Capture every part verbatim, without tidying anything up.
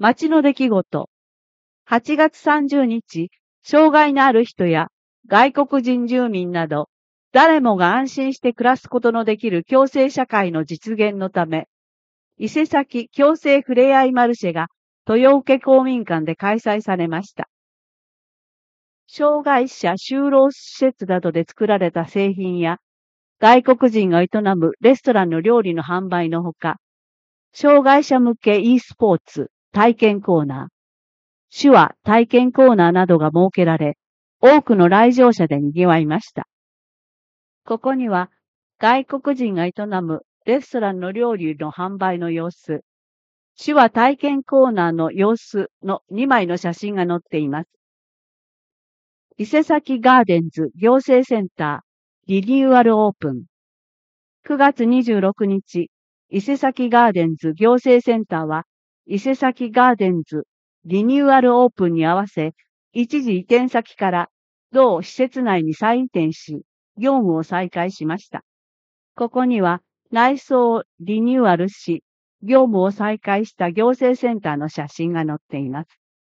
町の出来事。はちがつさんじゅうにち、障害のある人や外国人住民など、誰もが安心して暮らすことのできる共生社会の実現のため、伊勢崎共生ふれあいマルシェが豊受公民館で開催されました。障害者就労施設などで作られた製品や、外国人が営むレストランの料理の販売のほか、障害者向け e スポーツ体験コーナー、手話体験コーナーなどが設けられ、多くの来場者で賑わいました。ここには、外国人が営むレストランの料理の販売の様子、手話体験コーナーの様子のにまいの写真が載っています。伊勢崎ガーデンズ行政センターリニューアルオープン。くがつにじゅうろくにち、伊勢崎ガーデンズ行政センターは、伊勢崎ガーデンズリニューアルオープンに合わせ、一時移転先から同施設内に再移転し、業務を再開しました。ここには内装をリニューアルし、業務を再開した行政センターの写真が載っています。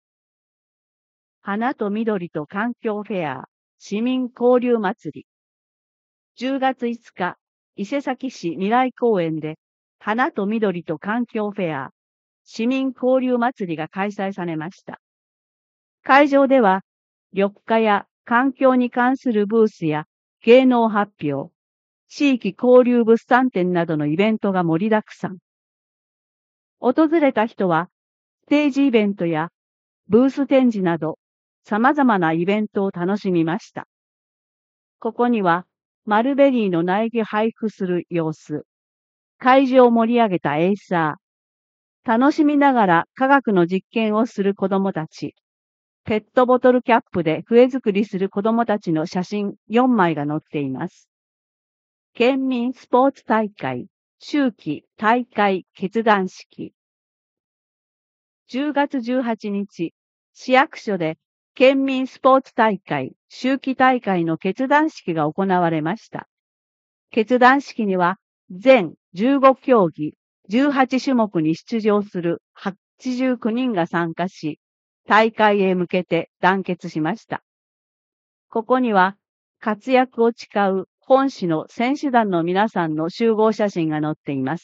花と緑と環境フェア市民交流祭り。じゅうがついつか、伊勢崎市未来公園で、花と緑と環境フェア市民交流祭りが開催されました。会場では、緑化や環境に関するブースや芸能発表、地域交流物産展などのイベントが盛りだくさん。訪れた人は、ステージイベントやブース展示など、様々なイベントを楽しみました。ここには、マルベリーの苗木配布する様子、会場を盛り上げたエイサー、楽しみながら科学の実験をする子どもたち、ペットボトルキャップで笛作りする子どもたちの写真よんまいが載っています。県民スポーツ大会、秋季大会結団式。じゅうがつじゅうはちにち、市役所で県民スポーツ大会、秋季大会の結団式が行われました。結団式には全じゅうごきょうぎ、じゅうはちしゅもくに出場するはちじゅうきゅうにんが参加し、大会へ向けて団結しました。ここには活躍を誓う本市の選手団の皆さんの集合写真が載っています。